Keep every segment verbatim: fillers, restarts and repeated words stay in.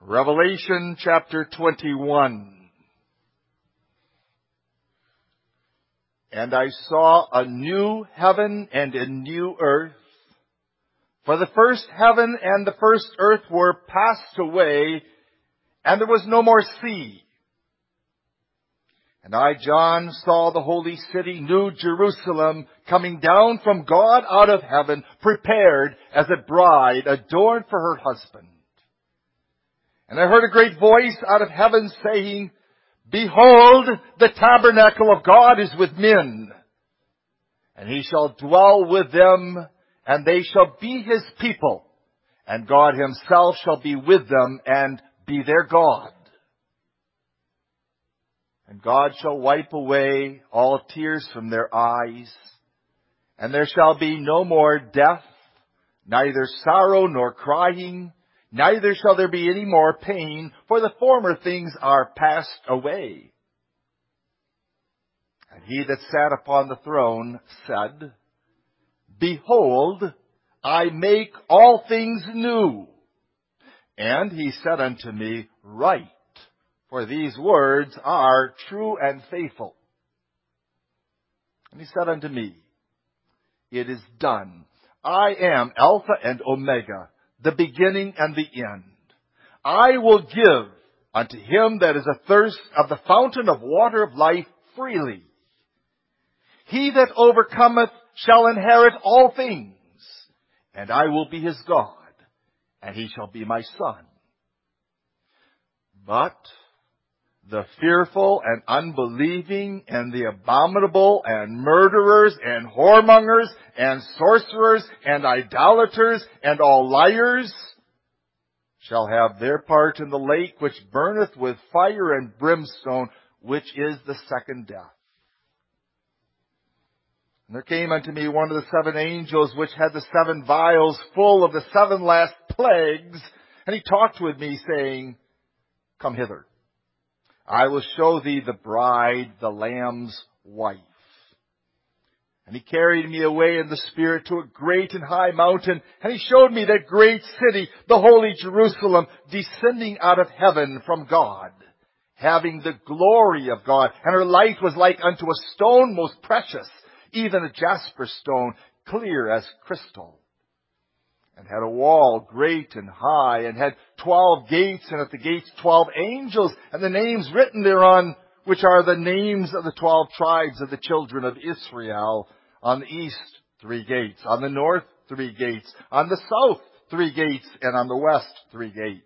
Revelation chapter twenty-one. And I saw a new heaven and a new earth. For the first heaven and the first earth were passed away, and there was no more sea. And I, John, saw the holy city, New Jerusalem, coming down from God out of heaven, prepared as a bride adorned for her husband. And I heard a great voice out of heaven saying, Behold, the tabernacle of God is with men, and he shall dwell with them, and they shall be his people, and God himself shall be with them and be their God. And God shall wipe away all tears from their eyes, and there shall be no more death, neither sorrow nor crying, neither shall there be any more pain, for the former things are passed away. And he that sat upon the throne said, Behold, I make all things new. And he said unto me, Write, for these words are true and faithful. And he said unto me, It is done. I am Alpha and Omega, the beginning and the end. I will give unto him that is athirst of the fountain of water of life freely. He that overcometh shall inherit all things, and I will be his God, and he shall be my son. But the fearful and unbelieving and the abominable and murderers and whoremongers and sorcerers and idolaters and all liars shall have their part in the lake which burneth with fire and brimstone, which is the second death. And there came unto me one of the seven angels which had the seven vials full of the seven last plagues, and he talked with me, saying, Come hither. I will show thee the bride, the Lamb's wife. And he carried me away in the Spirit to a great and high mountain, and he showed me that great city, the holy Jerusalem, descending out of heaven from God, having the glory of God. And her light was like unto a stone most precious, even a jasper stone, clear as crystal. And had a wall great and high, and had twelve gates, and at the gates twelve angels, and the names written thereon, which are the names of the twelve tribes of the children of Israel. On the east, three gates. On the north, three gates. On the south, three gates. And on the west, three gates.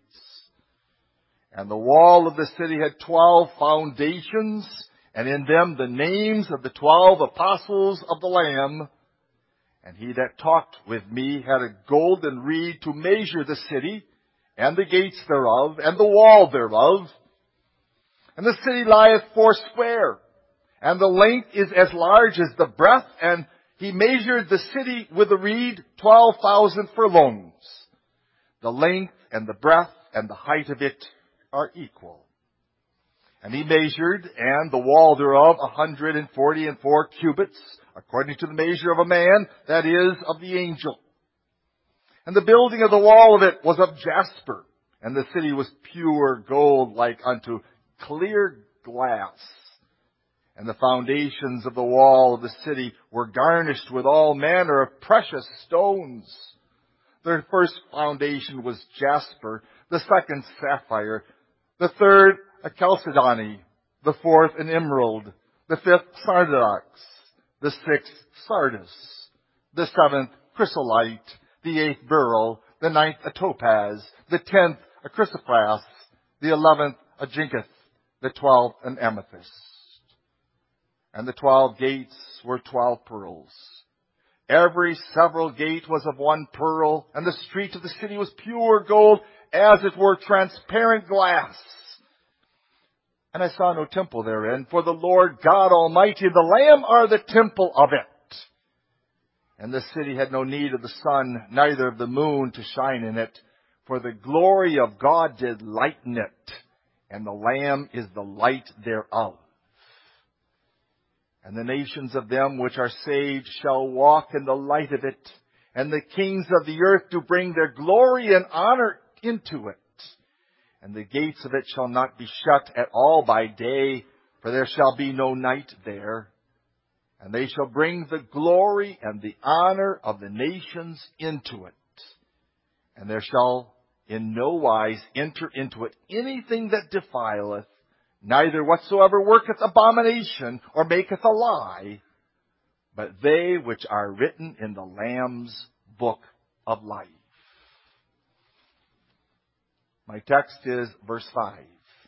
And the wall of the city had twelve foundations, and in them the names of the twelve apostles of the Lamb. And he that talked with me had a golden reed to measure the city, and the gates thereof, and the wall thereof. And the city lieth foursquare, and the length is as large as the breadth, and he measured the city with a reed twelve thousand furlongs. The length and the breadth and the height of it are equal. And he measured, and the wall thereof, a hundred and forty and four cubits, according to the measure of a man, that is, of the angel. And the building of the wall of it was of jasper, and the city was pure gold, like unto clear glass. And the foundations of the wall of the city were garnished with all manner of precious stones. The first foundation was jasper, the second sapphire, the third a chalcedony, the fourth an emerald, the fifth sardonyx, the sixth sardis, the seventh chrysolite, the eighth beryl, the ninth a topaz, the tenth a chrysoprase, the eleventh a jacinth, the twelfth an amethyst. And the twelve gates were twelve pearls. Every several gate was of one pearl, and the street of the city was pure gold, as it were transparent glass. And I saw no temple therein, for the Lord God Almighty, the Lamb, are the temple of it. And the city had no need of the sun, neither of the moon to shine in it, for the glory of God did lighten it, and the Lamb is the light thereof. And the nations of them which are saved shall walk in the light of it, and the kings of the earth do bring their glory and honor into it. and the gates of it shall not be shut at all by day, for there shall be no night there. And they shall bring the glory and the honor of the nations into it. And there shall in no wise enter into it anything that defileth, neither whatsoever worketh abomination or maketh a lie, but they which are written in the Lamb's book of life. My text is verse five.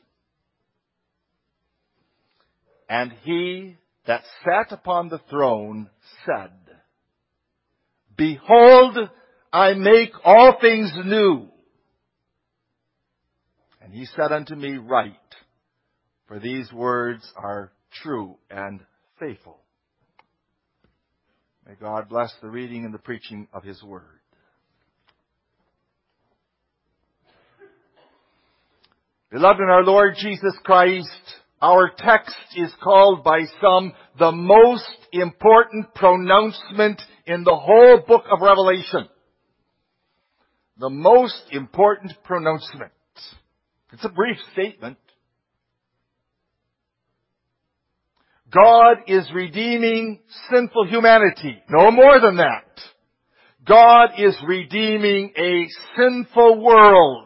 And he that sat upon the throne said, Behold, I make all things new. And he said unto me, Write, for these words are true and faithful. May God bless the reading and the preaching of His Word. Beloved in our Lord Jesus Christ, our text is called by some the most important pronouncement in the whole book of Revelation. The most important pronouncement. It's a brief statement. God is redeeming sinful humanity. No more than that. God is redeeming a sinful world.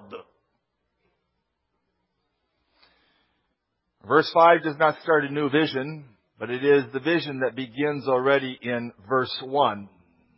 Verse five does not start a new vision, but it is the vision that begins already in verse one.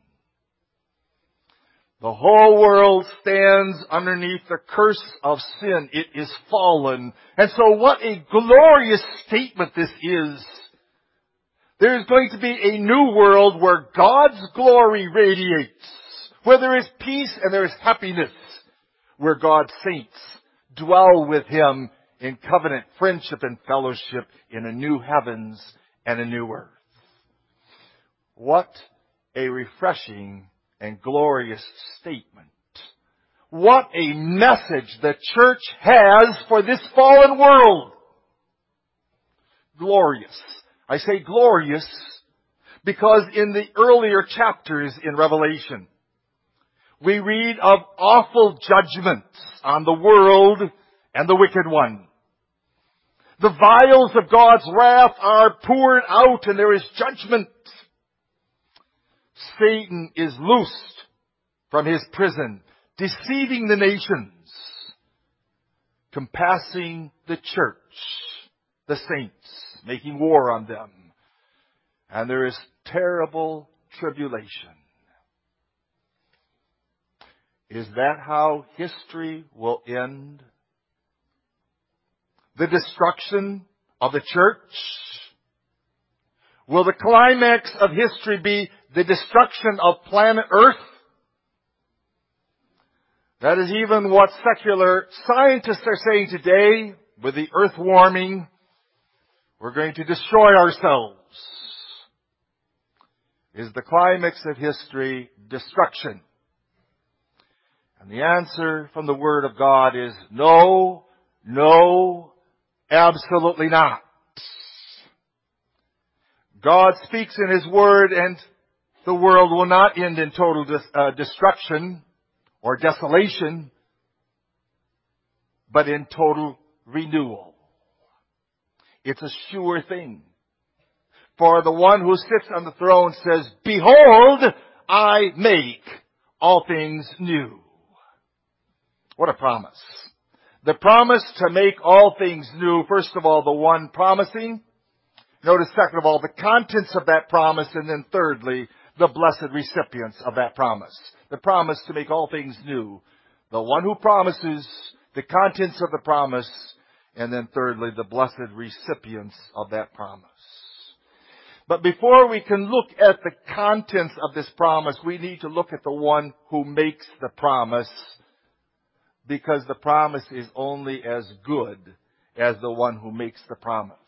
The whole world stands underneath the curse of sin. It is fallen. And so what a glorious statement this is. There is going to be a new world where God's glory radiates, where there is peace and there is happiness, where God's saints dwell with Him in covenant friendship and fellowship in a new heavens and a new earth. What a refreshing and glorious statement. What a message the church has for this fallen world. Glorious. I say glorious because in the earlier chapters in Revelation, we read of awful judgments on the world and the wicked one. The vials of God's wrath are poured out and there is judgment. Satan is loosed from his prison, deceiving the nations, compassing the church, the saints, making war on them. And there is terrible tribulation. Is that how history will end? The destruction of the church? Will the climax of history be the destruction of planet Earth? That is even what secular scientists are saying today. With the earth warming, we're going to destroy ourselves. Is the climax of history destruction? And the answer from the Word of God is no, no, absolutely not. God speaks in His Word and the world will not end in total dis- uh, destruction or desolation, but in total renewal. It's a sure thing. For the one who sits on the throne says, Behold, I make all things new. What a promise. The promise to make all things new, first of all, the one promising. Notice, second of all, the contents of that promise, and then thirdly, the blessed recipients of that promise. The promise to make all things new. The one who promises, the contents of the promise, and then thirdly, the blessed recipients of that promise. But before we can look at the contents of this promise, we need to look at the one who makes the promise, because the promise is only as good as the one who makes the promise.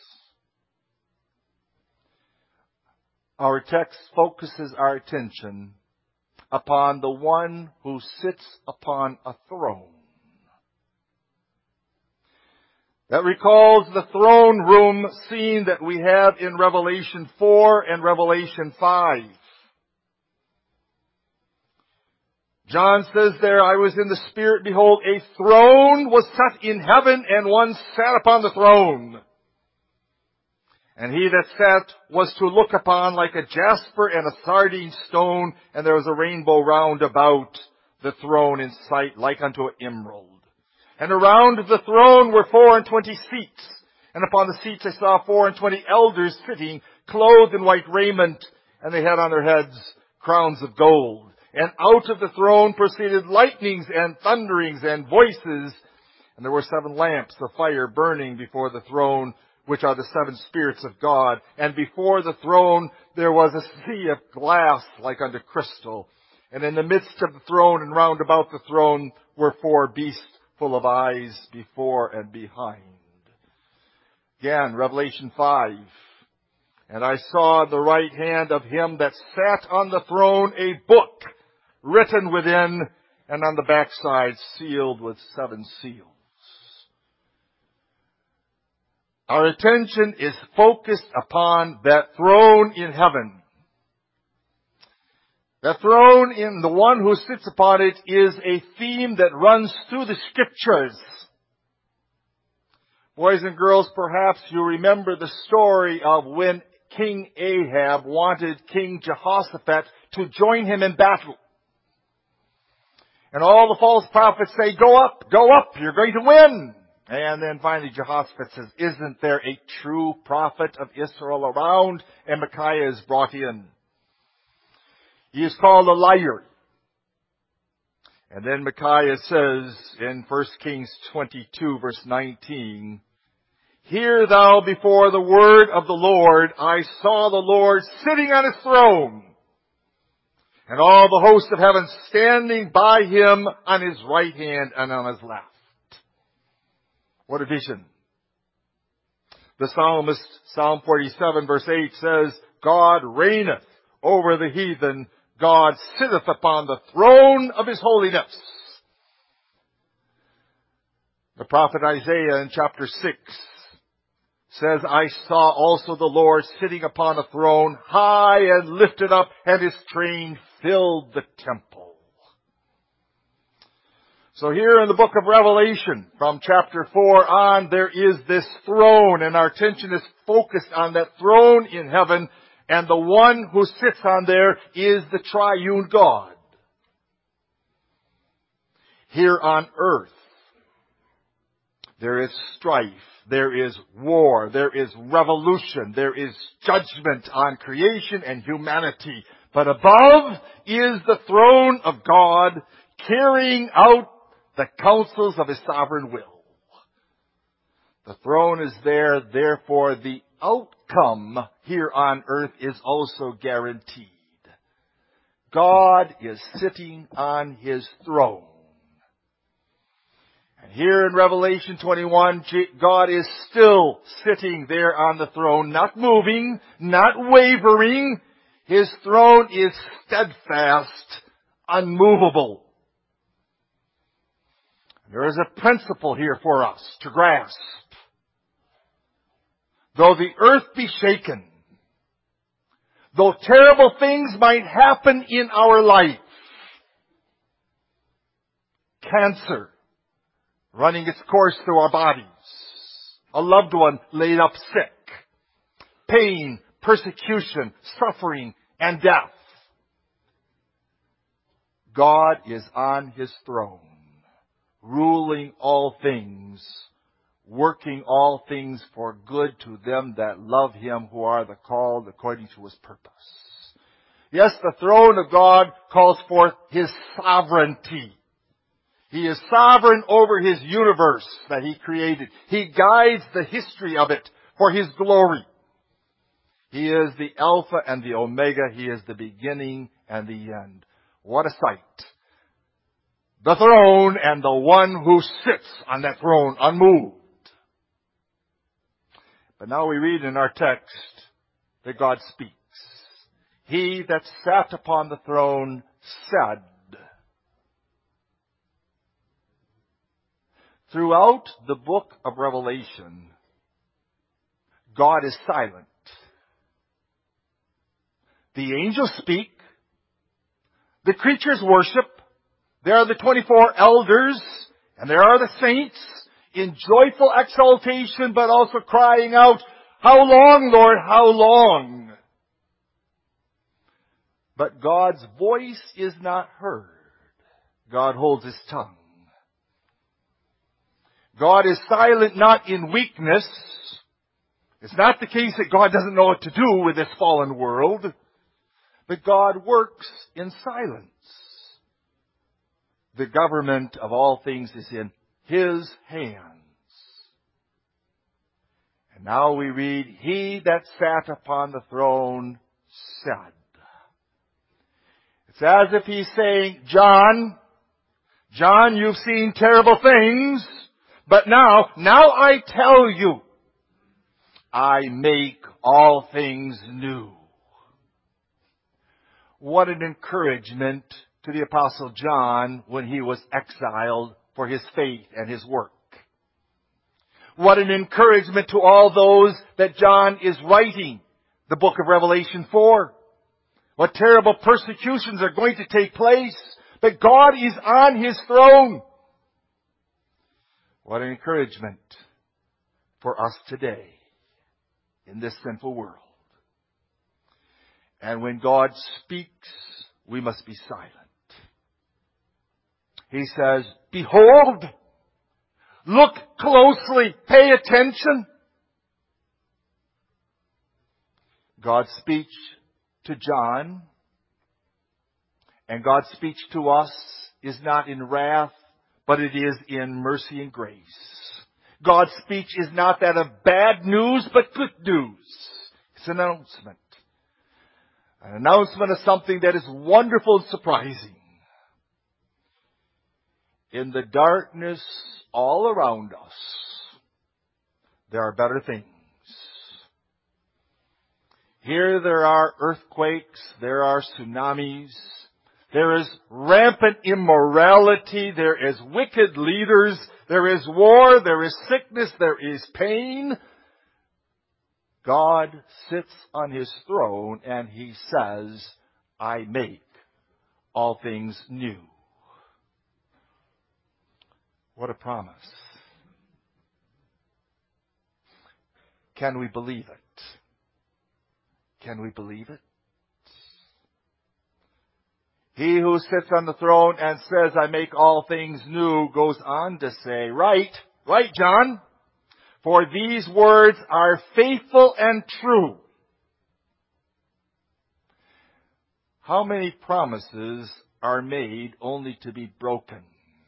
Our text focuses our attention upon the one who sits upon a throne. That recalls the throne room scene that we have in Revelation four and Revelation five. John says there, I was in the Spirit, behold, a throne was set in heaven, and one sat upon the throne. And he that sat was to look upon like a jasper and a sardine stone, and there was a rainbow round about the throne in sight, like unto an emerald. And around the throne were four and twenty seats, and upon the seats I saw four and twenty elders sitting, clothed in white raiment, and they had on their heads crowns of gold. And out of the throne proceeded lightnings and thunderings and voices. And there were seven lamps of fire burning before the throne, which are the seven spirits of God. And before the throne there was a sea of glass like unto crystal. And in the midst of the throne and round about the throne were four beasts full of eyes before and behind. Again, Revelation five. And I saw in the right hand of him that sat on the throne a book written within, and on the backside sealed with seven seals. Our attention is focused upon that throne in heaven. That throne in the one who sits upon it is a theme that runs through the Scriptures. Boys and girls, perhaps you remember the story of when King Ahab wanted King Jehoshaphat to join him in battle. And all the false prophets say, go up, go up, you're going to win. And then finally Jehoshaphat says, isn't there a true prophet of Israel around? And Micaiah is brought in. He is called a liar. And then Micaiah says in First Kings twenty-two verse nineteen, hear thou before the word of the Lord, I saw the Lord sitting on his throne, and all the hosts of heaven standing by him on his right hand and on his left. What a vision. The psalmist, Psalm forty-seven verse eight says, God reigneth over the heathen. God sitteth upon the throne of his holiness. The prophet Isaiah in chapter six says, I saw also the Lord sitting upon a throne, high and lifted up, and his train filled the temple. So here in the book of Revelation, from chapter four on, there is this throne, and our attention is focused on that throne in heaven, and the one who sits on there is the triune God. Here on earth, there is strife. There is war, there is revolution, there is judgment on creation and humanity. But above is the throne of God, carrying out the counsels of his sovereign will. The throne is there, therefore the outcome here on earth is also guaranteed. God is sitting on his throne. And here in Revelation twenty-one, God is still sitting there on the throne, not moving, not wavering. His throne is steadfast, unmovable. There is a principle here for us to grasp. Though the earth be shaken, though terrible things might happen in our life, cancer running its course through our bodies, a loved one laid up sick, pain, persecution, suffering, and death, God is on his throne, ruling all things, working all things for good to them that love him, who are the called according to his purpose. Yes, the throne of God calls forth his sovereignty. He is sovereign over his universe that he created. He guides the history of it for his glory. He is the Alpha and the Omega. He is the beginning and the end. What a sight. The throne and the one who sits on that throne unmoved. But now we read in our text that God speaks. He that sat upon the throne said. Throughout the book of Revelation, God is silent. The angels speak. The creatures worship. There are the twenty-four elders, and there are the saints in joyful exultation, but also crying out, "How long, Lord, how long?" But God's voice is not heard. God holds His tongue. God is silent not in weakness. It's not the case that God doesn't know what to do with this fallen world, but God works in silence. The government of all things is in His hands. And now we read, "He that sat upon the throne said." It's as if He's saying, John, John, you've seen terrible things, but now, now I tell you, I make all things new. What an encouragement to the Apostle John when he was exiled for his faith and his work. What an encouragement to all those that John is writing the book of Revelation for. What terrible persecutions are going to take place, but God is on His throne. What an encouragement for us today in this sinful world. And when God speaks, we must be silent. He says, "Behold, look closely, pay attention." God's speech to John and God's speech to us is not in wrath, but it is in mercy and grace. God's speech is not that of bad news, but good news. It's an announcement. An announcement of something that is wonderful and surprising. In the darkness all around us, there are better things. Here there are earthquakes, there are tsunamis, there is rampant immorality, there is wicked leaders, there is war, there is sickness, there is pain. God sits on His throne and He says, "I make all things new." What a promise. Can we believe it? Can we believe it? He who sits on the throne and says, "I make all things new," goes on to say, Right, right, John, for these words are faithful and true. How many promises are made only to be broken?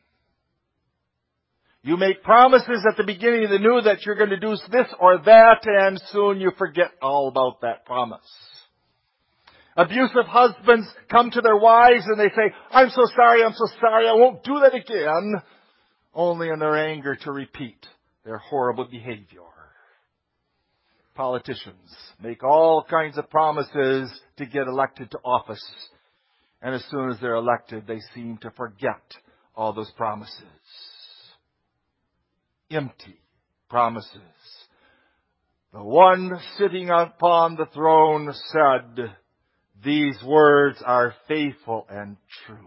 You make promises at the beginning of the new that you're going to do this or that, and soon you forget all about that promise. Abusive husbands come to their wives and they say, "I'm so sorry, I'm so sorry, I won't do that again," only in their anger to repeat their horrible behavior. Politicians make all kinds of promises to get elected to office, and as soon as they're elected, they seem to forget all those promises. Empty promises. The one sitting upon the throne said, "These words are faithful and true."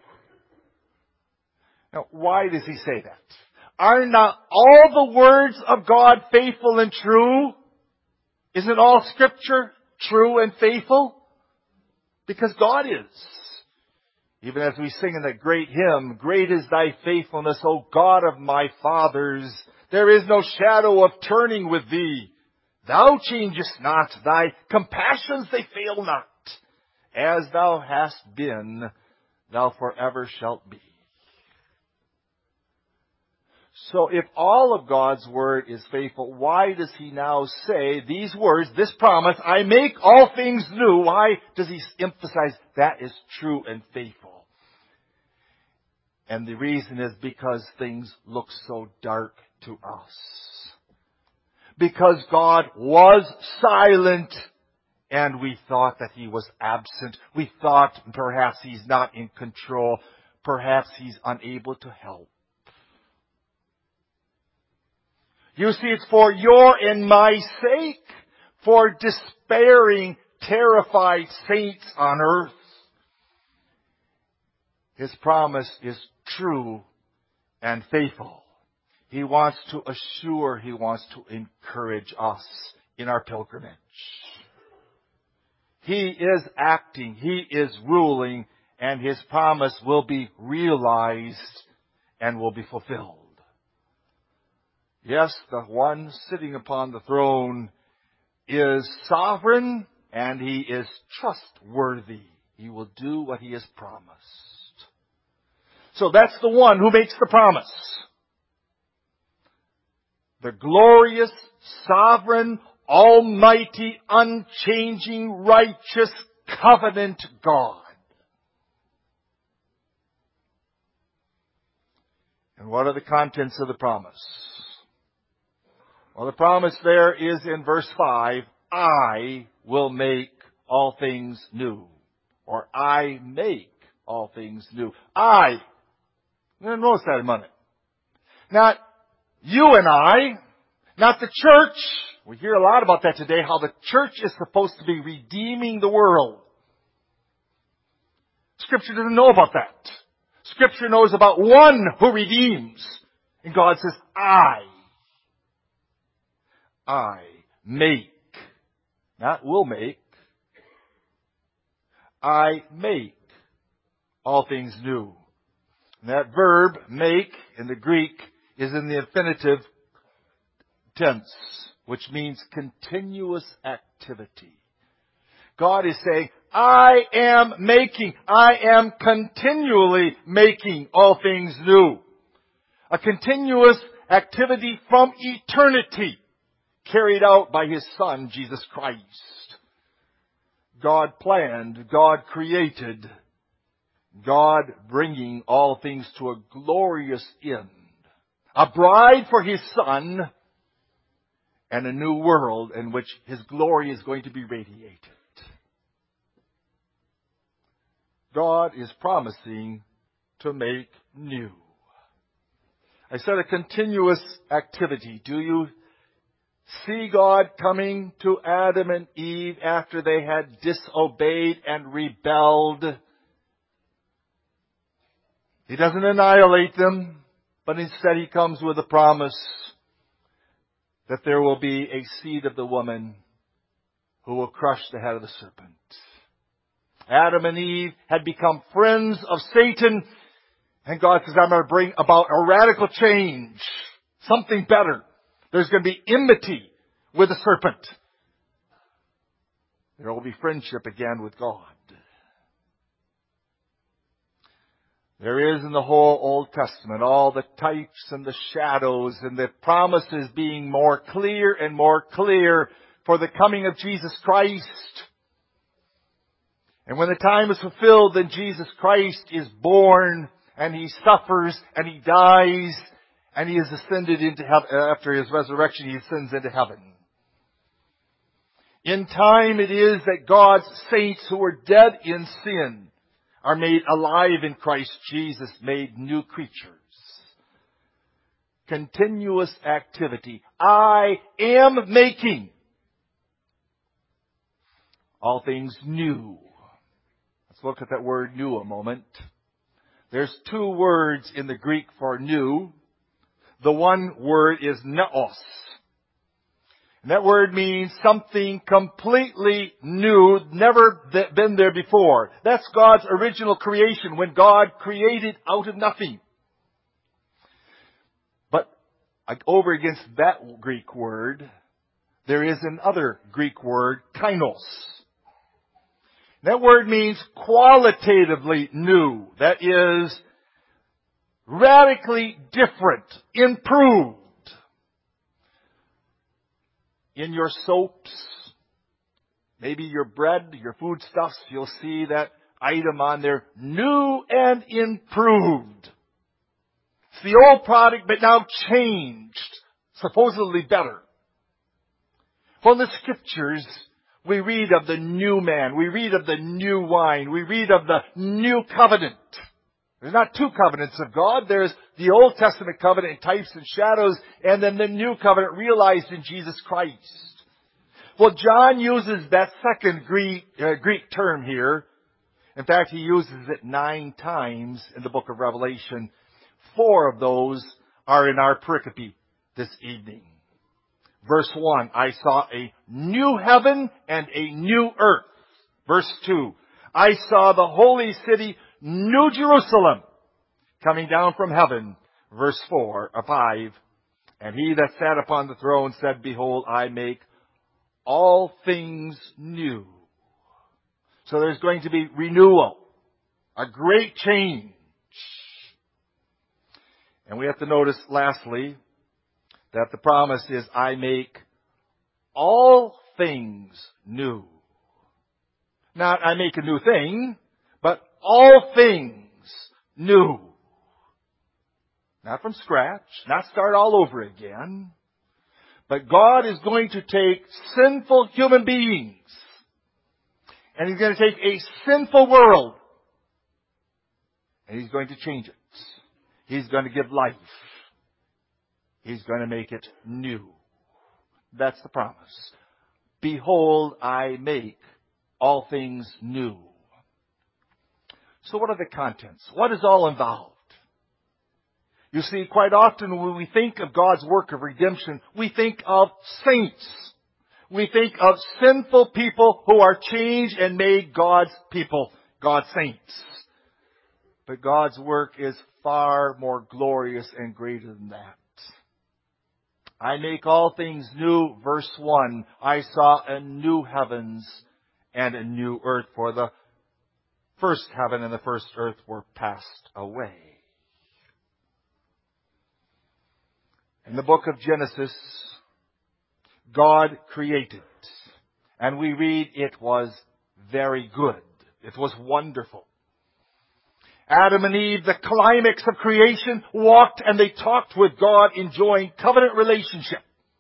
Now, why does He say that? Are not all the words of God faithful and true? Isn't all Scripture true and faithful? Because God is. Even as we sing in that great hymn, "Great is Thy faithfulness, O God of my fathers. There is no shadow of turning with Thee. Thou changest not, Thy compassions they fail not. As Thou hast been, Thou forever shalt be." So if all of God's Word is faithful, why does He now say these words, this promise, "I make all things new"? Why does He emphasize that is true and faithful? And the reason is because things look so dark to us. Because God was silent and we thought that He was absent. We thought perhaps He's not in control. Perhaps He's unable to help. You see, it's for your and my sake, for despairing, terrified saints on earth. His promise is true and faithful. He wants to assure, He wants to encourage us in our pilgrimage. He is acting, He is ruling, and His promise will be realized and will be fulfilled. Yes, the one sitting upon the throne is sovereign and He is trustworthy. He will do what He has promised. So that's the one who makes the promise. The glorious, sovereign, almighty, unchanging, righteous, covenant God. And what are the contents of the promise? Well, the promise there is in verse five, I will make all things new. Or I make all things new. I. Now, notice that a minute. Not you and I, not the church. We hear a lot about that today, how the church is supposed to be redeeming the world. Scripture doesn't know about that. Scripture knows about one who redeems. And God says, I. I make. Not will make. I make all things new. And that verb, make, in the Greek, is in the infinitive tense, which means continuous activity. God is saying, I am making, I am continually making all things new. A continuous activity from eternity, carried out by His Son, Jesus Christ. God planned, God created, God bringing all things to a glorious end. A bride for His Son, and a new world in which His glory is going to be radiated. God is promising to make new. I said a continuous activity. Do you see God coming to Adam and Eve after they had disobeyed and rebelled? He doesn't annihilate them, but instead He comes with a promise that there will be a seed of the woman who will crush the head of the serpent. Adam and Eve had become friends of Satan, and God says, I'm going to bring about a radical change, something better. There's going to be enmity with the serpent. There will be friendship again with God. There is in the whole Old Testament all the types and the shadows and the promises being more clear and more clear for the coming of Jesus Christ. And when the time is fulfilled, then Jesus Christ is born and He suffers and He dies and He is ascended into heaven. After His resurrection, He ascends into heaven. In time it is that God's saints who were dead in sin are made alive in Christ Jesus, made new creatures. Continuous activity. I am making all things new. Let's look at that word new a moment. There's two words in the Greek for new. The one word is neos. And that word means something completely new, never been there before. That's God's original creation, when God created out of nothing. But over against that Greek word, there is another Greek word, kainos. That word means qualitatively new. That is radically different, improved. In your soaps, maybe your bread, your foodstuffs, you'll see that item on there, new and improved. It's the old product, but now changed, supposedly better. Well, in the Scriptures, we read of the new man. We read of the new wine. We read of the new covenant. There's not two covenants of God. There's the Old Testament covenant in types and shadows, and then the new covenant realized in Jesus Christ. Well, John uses that second Greek, uh, Greek term here, In fact, he uses it nine times in the book of Revelation. Four of those are in our pericope this evening. Verse one, I saw a new heaven and a new earth. Verse two, I saw the holy city, New Jerusalem, coming down from heaven. Verse four, or five, and he that sat upon the throne said, behold, I make all things new. So there's going to be renewal, a great change. And we have to notice, lastly, that the promise is, I make all things new. Not I make a new thing, but all things new. Not from scratch, not start all over again. But God is going to take sinful human beings, and He's going to take a sinful world, and He's going to change it. He's going to give life. He's going to make it new. That's the promise. Behold, I make all things new. So what are the contents? What is all involved? You see, quite often when we think of God's work of redemption, we think of saints. We think of sinful people who are changed and made God's people, God's saints. But God's work is far more glorious and greater than that. I make all things new, verse one. I saw a new heavens and a new earth, for the first heaven and the first earth were passed away. In the book of Genesis, God created, and we read it was very good. It was wonderful. Adam and Eve, the climax of creation, walked and they talked with God, enjoying covenant relationship.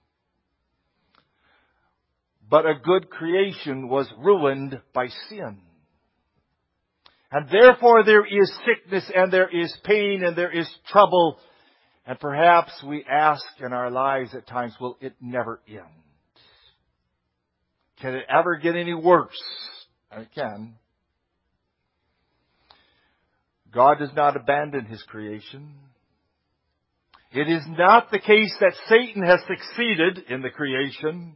But a good creation was ruined by sin. And therefore there is sickness and there is pain and there is trouble. And perhaps we ask in our lives at times, will it never end? Can it ever get any worse? And it can. God does not abandon His creation. It is not the case that Satan has succeeded in the creation.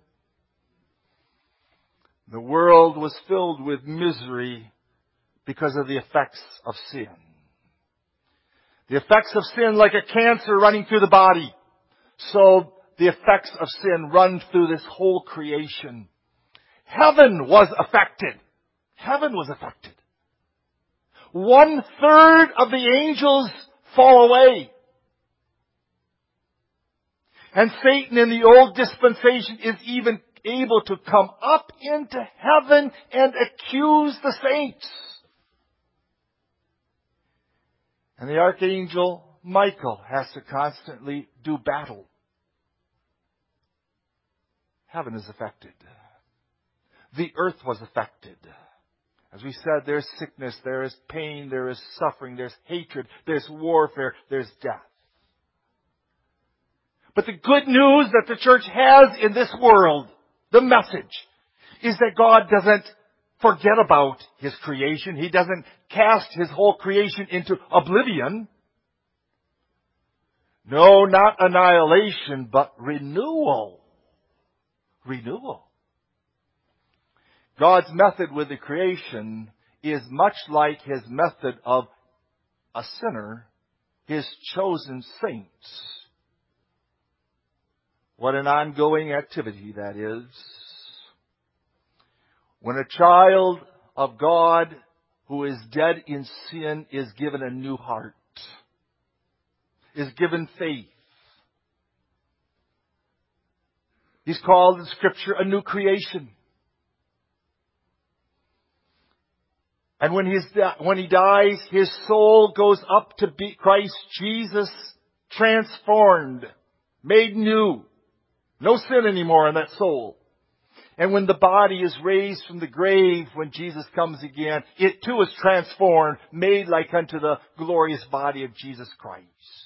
The world was filled with misery because of the effects of sin. The effects of sin, like a cancer running through the body, so the effects of sin run through this whole creation. Heaven was affected. Heaven was affected. One third of the angels fall away. And Satan in the old dispensation is even able to come up into heaven and accuse the saints. And the archangel Michael has to constantly do battle. Heaven is affected. The earth was affected. As we said, there's sickness, there is pain, there is suffering, there's hatred, there's warfare, there's death. But the good news that the church has in this world, the message, is that God doesn't forget about His creation. He doesn't cast His whole creation into oblivion. No, not annihilation, but renewal. Renewal. God's method with the creation is much like His method of a sinner, His chosen saints. What an ongoing activity that is. When a child of God who is dead in sin is given a new heart, is given faith. He's called in Scripture a new creation. And when, he's, when he dies, his soul goes up to be Christ Jesus, transformed, made new. No sin anymore in that soul. And when the body is raised from the grave, when Jesus comes again, it too is transformed, made like unto the glorious body of Jesus Christ.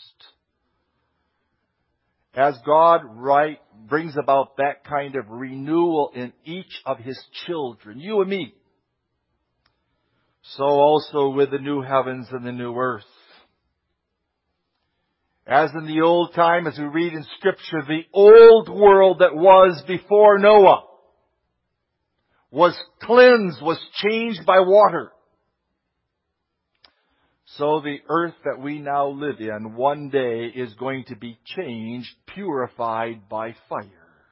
As God right brings about that kind of renewal in each of His children, you and me, so also with the new heavens and the new earth. As in the old time, as we read in Scripture, the old world that was before Noah was cleansed, was changed by water. So the earth that we now live in one day is going to be changed, purified by fire.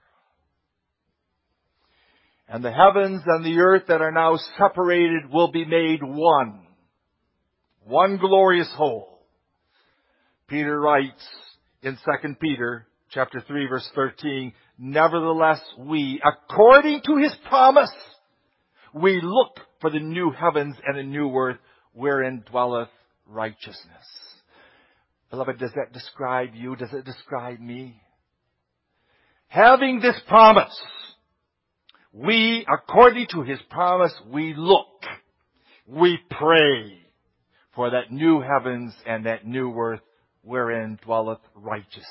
And the heavens and the earth that are now separated will be made one. One glorious whole. Peter writes in Second Peter chapter three verse thirteen, nevertheless we, according to His promise, we look for the new heavens and the new earth wherein dwelleth righteousness. Beloved, does that describe you? Does it describe me? Having this promise, we, according to His promise, we look, we pray for that new heavens and that new earth wherein dwelleth righteousness.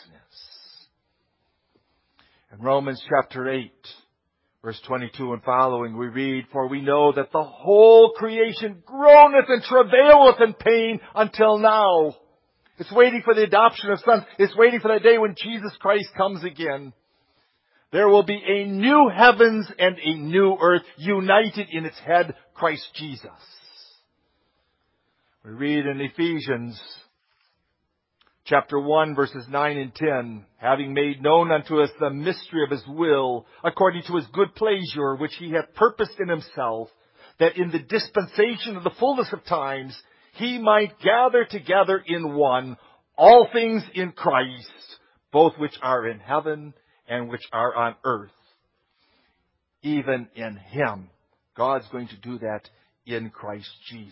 In Romans chapter eight, verse twenty-two and following, we read, for we know that the whole creation groaneth and travaileth in pain until now. It's waiting for the adoption of sons. It's waiting for that day when Jesus Christ comes again. There will be a new heavens and a new earth united in its head, Christ Jesus. We read in Ephesians chapter one, verses nine and ten, having made known unto us the mystery of His will, according to His good pleasure, which He hath purposed in Himself, that in the dispensation of the fullness of times He might gather together in one all things in Christ, both which are in heaven and which are on earth. Even in Him. God's going to do that in Christ Jesus.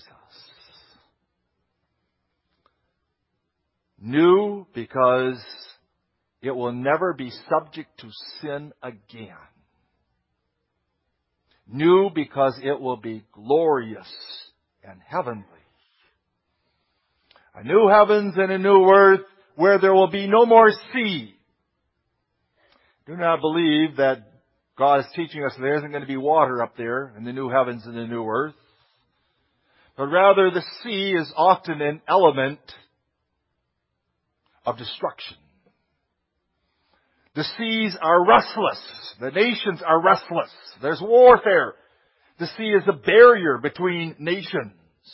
New because it will never be subject to sin again. New because it will be glorious and heavenly. A new heavens and a new earth where there will be no more sea. Do not believe that God is teaching us there isn't going to be water up there in the new heavens and the new earth. But rather the sea is often an element of destruction. The seas are restless. The nations are restless. There's warfare. The sea is a barrier between nations.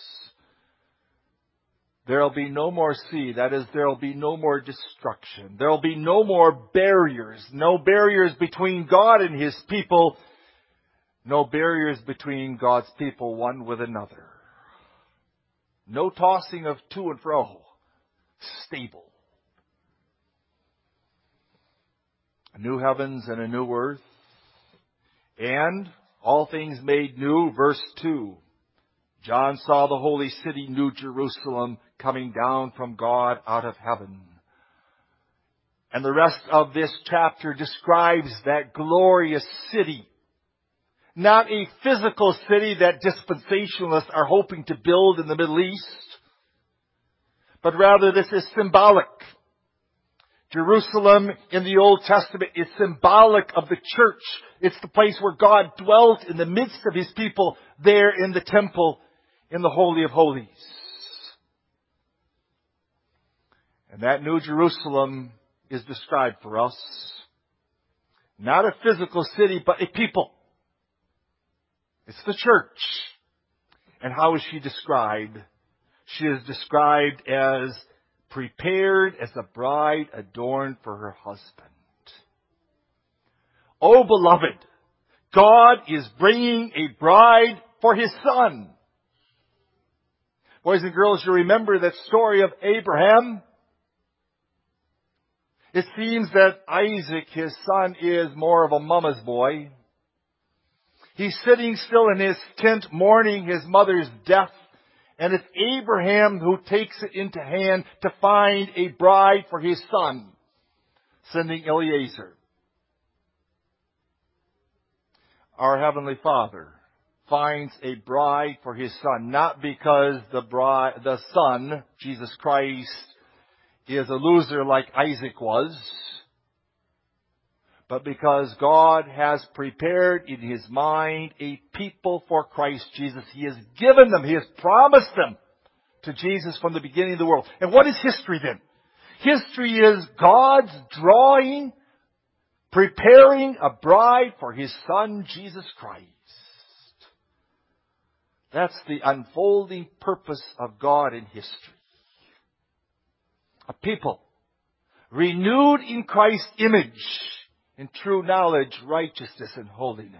There'll be no more sea. That is, there'll be no more destruction. There'll be no more barriers. No barriers between God and His people. No barriers between God's people one with another. No tossing of to and fro. Stable. A new heavens and a new earth. And all things made new. Verse two. John saw the holy city, New Jerusalem, coming down from God out of heaven. And the rest of this chapter describes that glorious city. Not a physical city that dispensationalists are hoping to build in the Middle East, but rather this is symbolic. Jerusalem in the Old Testament is symbolic of the church. It's the place where God dwelt in the midst of His people, there in the temple, in the Holy of Holies. And that New Jerusalem is described for us. Not a physical city, but a people. It's the church. And how is she described? She is described as prepared as a bride adorned for her husband. Oh, beloved, God is bringing a bride for His son. Boys and girls, you remember that story of Abraham? It seems that Isaac, his son, is more of a mama's boy. He's sitting still in his tent mourning his mother's death. And it's Abraham who takes it into hand to find a bride for his son, sending Eliezer. Our Heavenly Father finds a bride for His son, not because the bride, the son, Jesus Christ, is a loser like Isaac was, but because God has prepared in His mind a people for Christ Jesus. He has given them, He has promised them to Jesus from the beginning of the world. And what is history then? History is God's drawing, preparing a bride for His Son, Jesus Christ. That's the unfolding purpose of God in history. A people renewed in Christ's image, in true knowledge, righteousness, and holiness.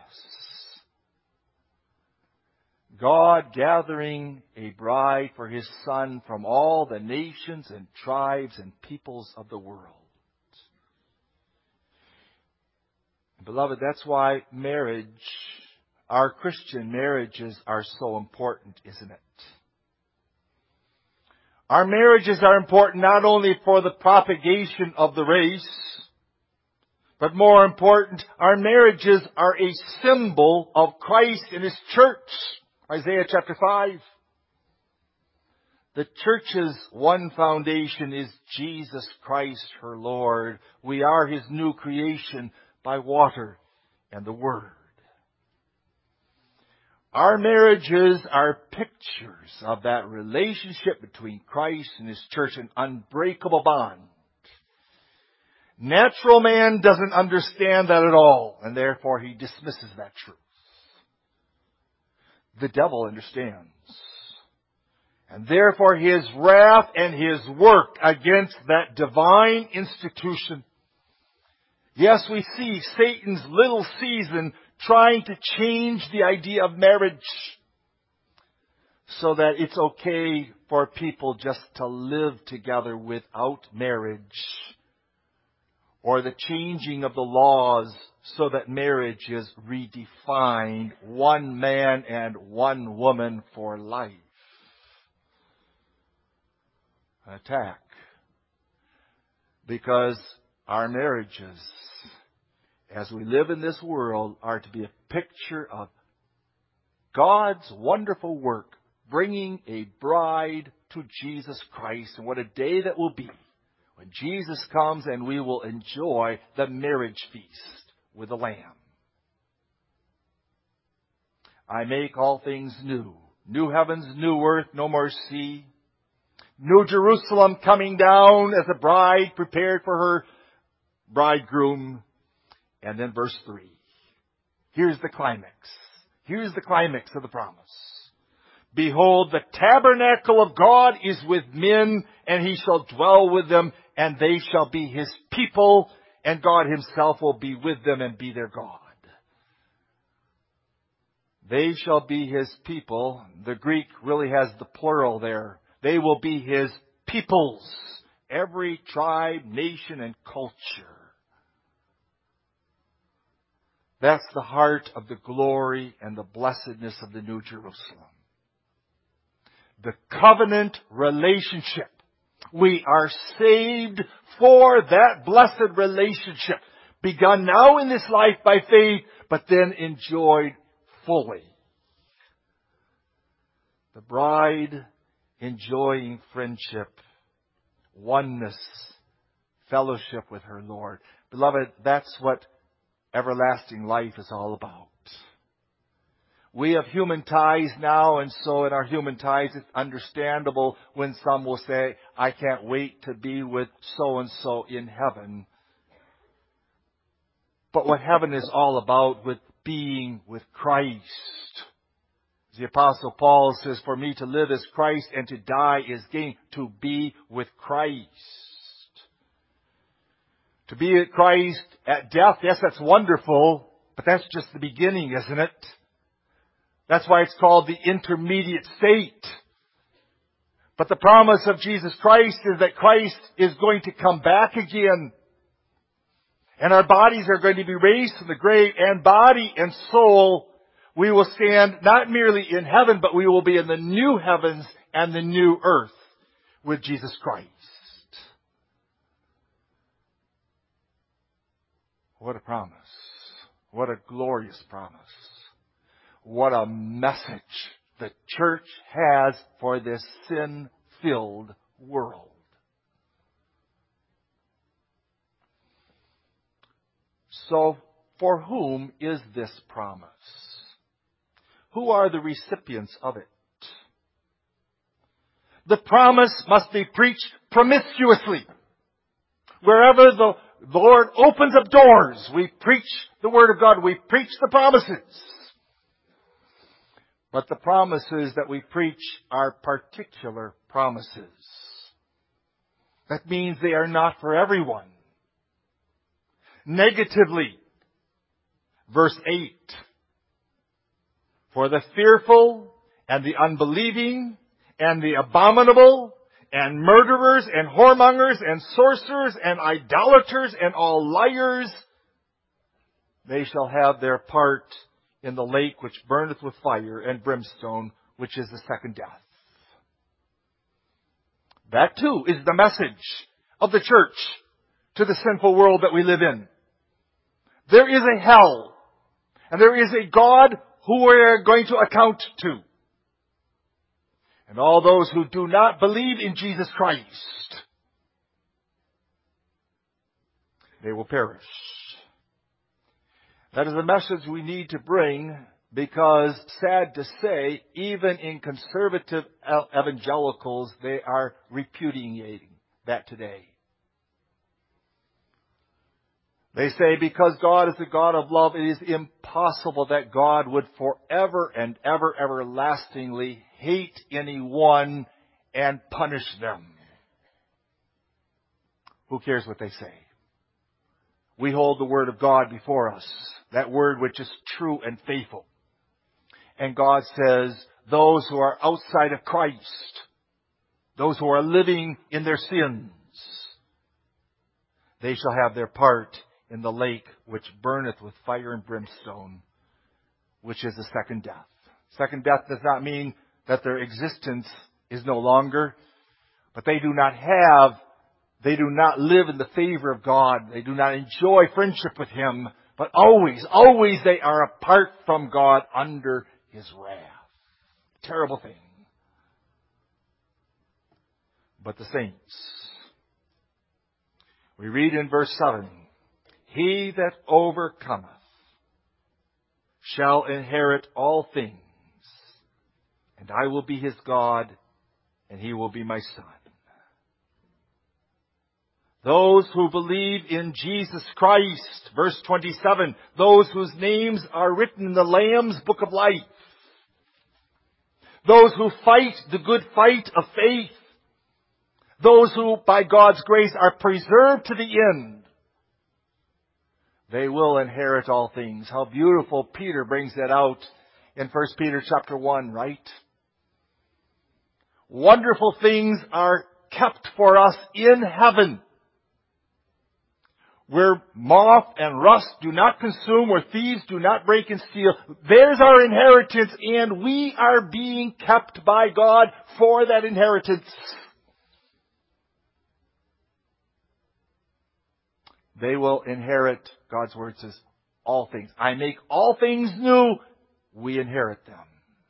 God gathering a bride for His Son from all the nations and tribes and peoples of the world. Beloved, that's why marriage, our Christian marriages, are so important, isn't it? Our marriages are important not only for the propagation of the race, but more important, our marriages are a symbol of Christ and His church. Isaiah chapter five. The church's one foundation is Jesus Christ, her Lord. We are His new creation by water and the Word. Our marriages are pictures of that relationship between Christ and His church, an unbreakable bond. Natural man doesn't understand that at all, and therefore he dismisses that truth. The devil understands. And therefore his wrath and his work against that divine institution. Yes, we see Satan's little season trying to change the idea of marriage so that it's okay for people just to live together without marriage, or the changing of the laws so that marriage is redefined, one man and one woman for life. An attack. Because our marriages, as we live in this world, are to be a picture of God's wonderful work, bringing a bride to Jesus Christ. And what a day that will be when Jesus comes and we will enjoy the marriage feast with the Lamb. I make all things new. New heavens, new earth, no more sea. New Jerusalem coming down as a bride prepared for her bridegroom. And then verse three. Here's the climax. Here's the climax of the promise. Behold, the tabernacle of God is with men, and He shall dwell with them, and they shall be His people, and God Himself will be with them and be their God. They shall be His people. The Greek really has the plural there. They will be His peoples. Every tribe, nation, and culture. That's the heart of the glory and the blessedness of the New Jerusalem. The covenant relationship. We are saved for that blessed relationship. Begun now in this life by faith, but then enjoyed fully. The bride enjoying friendship, oneness, fellowship with her Lord. Beloved, that's what everlasting life is all about. We have human ties now, and so in our human ties it's understandable when some will say, I can't wait to be with so-and-so in heaven. But what heaven is all about, with being with Christ. The Apostle Paul says, for me to live is Christ, and to die is gain. To be with Christ. To be with Christ at death, yes, that's wonderful, but that's just the beginning, isn't it? That's why it's called the intermediate state. But the promise of Jesus Christ is that Christ is going to come back again. And our bodies are going to be raised from the grave, and body and soul, we will stand not merely in heaven, but we will be in the new heavens and the new earth with Jesus Christ. What a promise. What a glorious promise. What a message the church has for this sin-filled world. So, for whom is this promise? Who are the recipients of it? The promise must be preached promiscuously. Wherever the Lord opens up doors, we preach the Word of God. We preach the promises. But the promises that we preach are particular promises. That means they are not for everyone. Negatively, verse eight. For the fearful and the unbelieving and the abominable and murderers and whoremongers and sorcerers and idolaters and all liars, they shall have their part in the lake which burneth with fire and brimstone, which is the second death. That too is the message of the church to the sinful world that we live in. There is a hell, and there is a God who we are going to account to. And all those who do not believe in Jesus Christ, they will perish. That is a message we need to bring because, sad to say, even in conservative evangelicals, they are repudiating that today. They say because God is a God of love, it is impossible that God would forever and ever, everlastingly hate anyone and punish them. Who cares what they say? We hold the Word of God before us, that Word which is true and faithful. And God says, those who are outside of Christ, those who are living in their sins, they shall have their part in the lake which burneth with fire and brimstone, which is the second death. Second death does not mean that their existence is no longer, but they do not have, they do not live in the favor of God. They do not enjoy friendship with Him, but always, always they are apart from God under His wrath. Terrible thing. But the saints, we read in verse seven, He that overcometh shall inherit all things, and I will be his God, and he will be my son. Those who believe in Jesus Christ, verse twenty-seven, those whose names are written in the Lamb's book of life, those who fight the good fight of faith, those who, by God's grace, are preserved to the end, they will inherit all things. How beautiful Peter brings that out in First Peter chapter one, right? Wonderful things are kept for us in heaven, where moth and rust do not consume, where thieves do not break and steal. There's our inheritance, and we are being kept by God for that inheritance. They will inherit, God's word says, all things. I make all things new. We inherit them.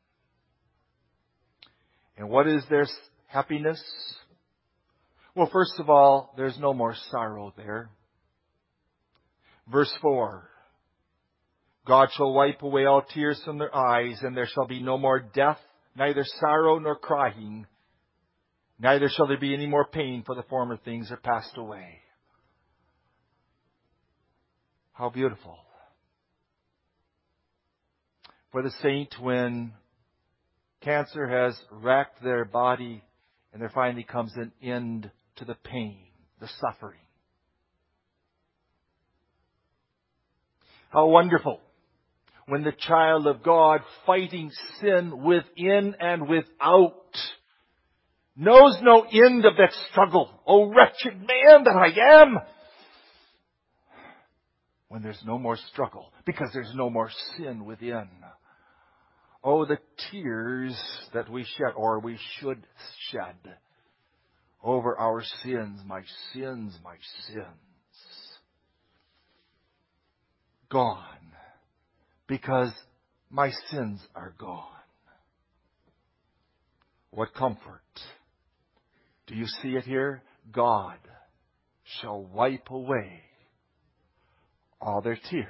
And what is their happiness? Well, first of all, there's no more sorrow there. Verse four. God shall wipe away all tears from their eyes, and there shall be no more death, neither sorrow nor crying. Neither shall there be any more pain, for the former things are passed away. How beautiful. For the saint, when cancer has racked their body and there finally comes an end to the pain, the suffering. How wonderful when the child of God, fighting sin within and without, knows no end of that struggle. Oh, wretched man that I am! When there's no more struggle, because there's no more sin within. Oh, the tears that we shed, or we should shed, over our sins, my sins, my sins. Gone, because my sins are gone. What comfort. Do you see it here? God shall wipe away all their tears.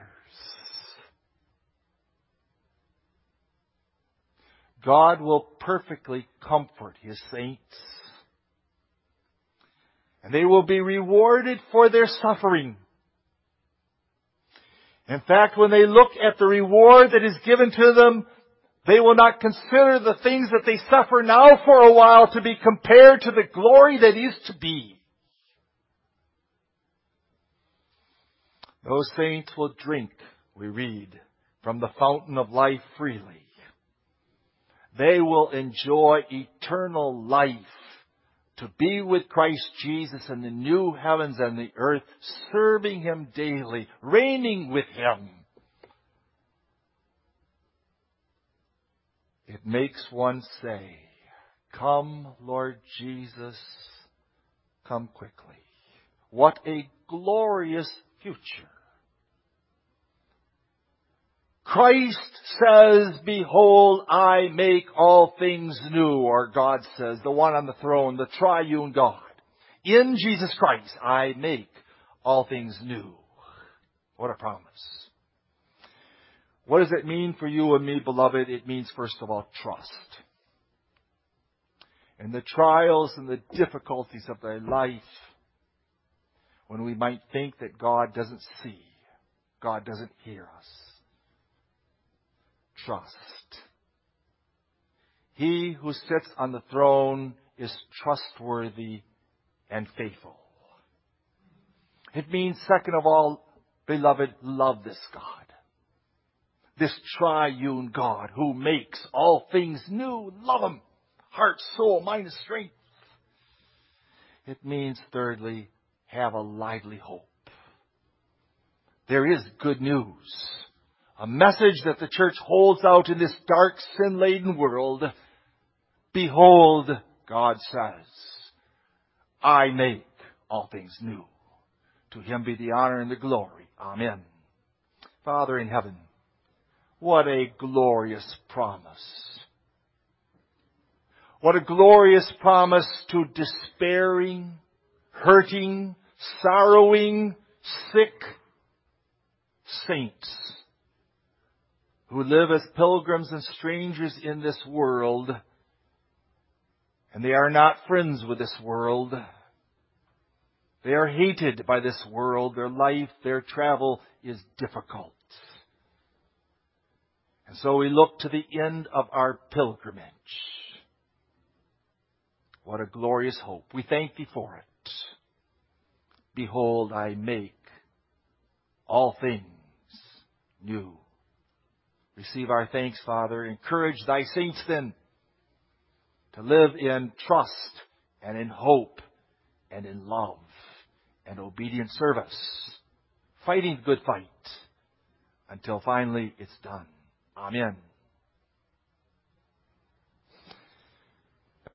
God will perfectly comfort His saints. And they will be rewarded for their suffering. In fact, when they look at the reward that is given to them, they will not consider the things that they suffer now for a while to be compared to the glory that is to be. Those saints will drink, we read, from the fountain of life freely. They will enjoy eternal life to be with Christ Jesus in the new heavens and the earth, serving Him daily, reigning with Him. It makes one say, "Come, Lord Jesus, come quickly." What a glorious future. Christ says, "Behold, I make all things new," or God says, the one on the throne, the triune God. In Jesus Christ, I make all things new. What a promise. What does it mean for you and me, beloved? It means, first of all, trust. In the trials and the difficulties of thy life, when we might think that God doesn't see, God doesn't hear us, trust. He who sits on the throne is trustworthy and faithful. It means, second of all, beloved, love this God. This triune God who makes all things new. Love Him. Heart, soul, mind, and strength. It means, thirdly, have a lively hope. There is good news. A message that the church holds out in this dark, sin-laden world. Behold, God says, I make all things new. To Him be the honor and the glory. Amen. Father in heaven, what a glorious promise. What a glorious promise to despairing, hurting, sorrowing, sick saints who live as pilgrims and strangers in this world. And they are not friends with this world. They are hated by this world. Their life, their travel is difficult. And so we look to the end of our pilgrimage. What a glorious hope. We thank Thee for it. Behold, I make all things new. Receive our thanks, Father. Encourage Thy saints then to live in trust and in hope and in love and obedient service, fighting the good fight until finally it's done. Amen.